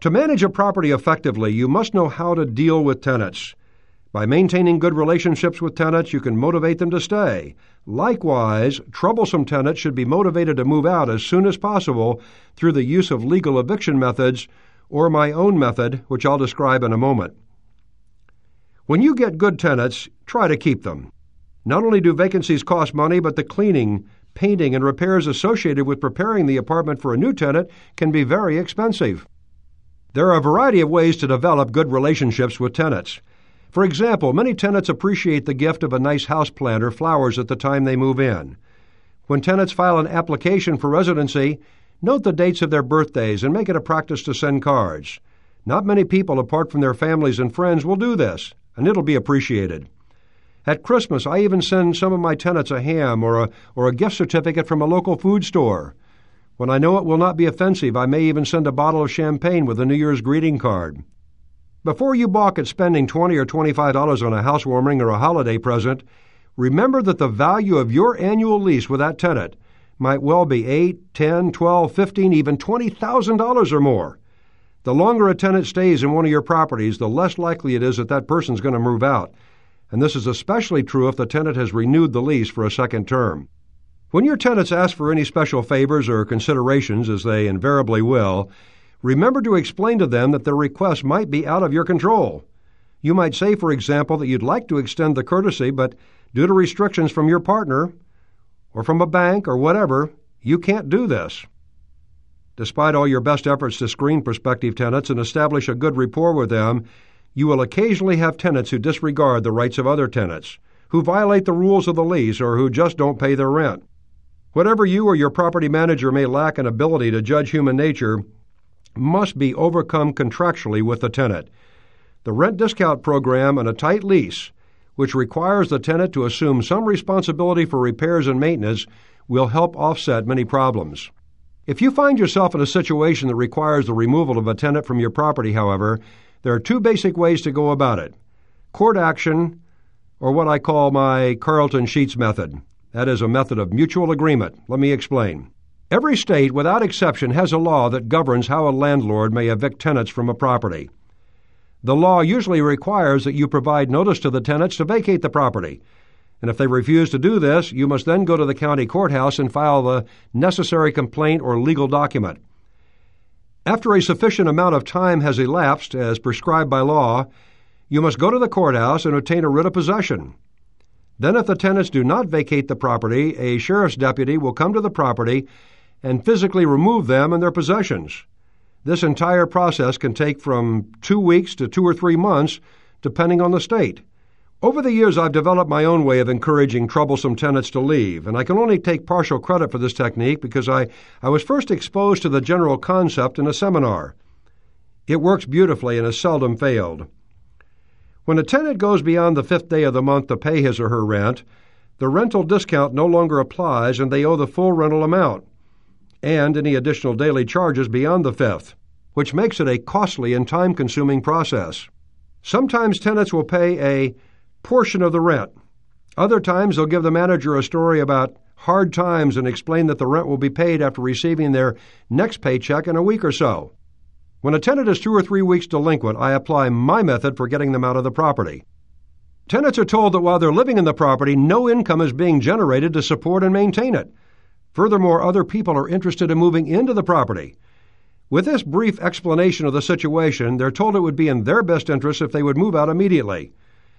To manage a property effectively, you must know how to deal with tenants. By maintaining good relationships with tenants, you can motivate them to stay. Likewise, troublesome tenants should be motivated to move out as soon as possible through the use of legal eviction methods or my own method, which I'll describe in a moment. When you get good tenants, try to keep them. Not only do vacancies cost money, but the cleaning, painting, and repairs associated with preparing the apartment for a new tenant can be very expensive. There are a variety of ways to develop good relationships with tenants. For example, many tenants appreciate the gift of a nice houseplant or flowers at the time they move in. When tenants file an application for residency, note the dates of their birthdays and make it a practice to send cards. Not many people, apart from their families and friends, will do this, and it'll be appreciated. At Christmas, I even send some of my tenants a ham or a gift certificate from a local food store. When I know it will not be offensive, I may even send a bottle of champagne with a New Year's greeting card. Before you balk at spending $20 or $25 on a housewarming or a holiday present, remember that the value of your annual lease with that tenant might well be $8, $10, $12, $15, even $20,000 or more. The longer a tenant stays in one of your properties, the less likely it is that that person's going to move out. And this is especially true if the tenant has renewed the lease for a second term. When your tenants ask for any special favors or considerations, as they invariably will, remember to explain to them that their request might be out of your control. You might say, for example, that you'd like to extend the courtesy, but due to restrictions from your partner or from a bank or whatever, you can't do this. Despite all your best efforts to screen prospective tenants and establish a good rapport with them, you will occasionally have tenants who disregard the rights of other tenants, who violate the rules of the lease, or who just don't pay their rent. Whatever you or your property manager may lack an ability to judge human nature must be overcome contractually with the tenant. The rent discount program and a tight lease, which requires the tenant to assume some responsibility for repairs and maintenance, will help offset many problems. If you find yourself in a situation that requires the removal of a tenant from your property, however, there are two basic ways to go about it: court action, or what I call my Carlton Sheets method. That is a method of mutual agreement. Let me explain. Every state, without exception, has a law that governs how a landlord may evict tenants from a property. The law usually requires that you provide notice to the tenants to vacate the property, and if they refuse to do this, you must then go to the county courthouse and file the necessary complaint or legal document. After a sufficient amount of time has elapsed, as prescribed by law, you must go to the courthouse and obtain a writ of possession. Then, if the tenants do not vacate the property, a sheriff's deputy will come to the property and physically remove them and their possessions. This entire process can take from 2 weeks to 2 or 3 months, depending on the state. Over the years, I've developed my own way of encouraging troublesome tenants to leave, and I can only take partial credit for this technique because I was first exposed to the general concept in a seminar. It works beautifully and has seldom failed. When a tenant goes beyond the 5th day of the month to pay his or her rent, the rental discount no longer applies and they owe the full rental amount, and any additional daily charges beyond the 5th, which makes it a costly and time-consuming process. Sometimes tenants will pay a portion of the rent. Other times they'll give the manager a story about hard times and explain that the rent will be paid after receiving their next paycheck in a week or so. When a tenant is 2 or 3 weeks delinquent, I apply my method for getting them out of the property. Tenants are told that while they're living in the property, no income is being generated to support and maintain it. Furthermore, other people are interested in moving into the property. With this brief explanation of the situation, they're told it would be in their best interest if they would move out immediately.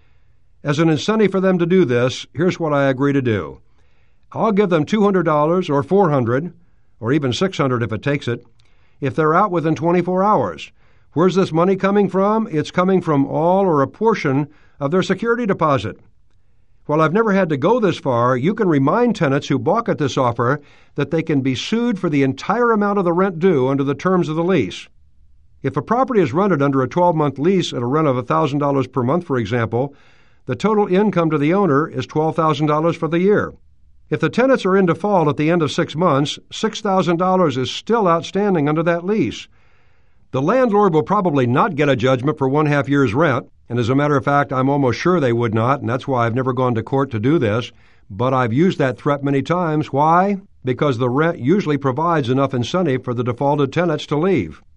As an incentive for them to do this, here's what I agree to do. I'll give them $200 or $400, or even $600 if it takes it, if they're out within 24 hours. Where's this money coming from? It's coming from all or a portion of their security deposit. While I've never had to go this far, you can remind tenants who balk at this offer that they can be sued for the entire amount of the rent due under the terms of the lease. If a property is rented under a 12-month lease at a rent of $1,000 per month, for example, the total income to the owner is $12,000 for the year. If the tenants are in default at the end of 6 months, $6,000 is still outstanding under that lease. The landlord will probably not get a judgment for 1/2 year's rent, and as a matter of fact, I'm almost sure they would not, and that's why I've never gone to court to do this, but I've used that threat many times. Why? Because the rent usually provides enough incentive for the defaulted tenants to leave.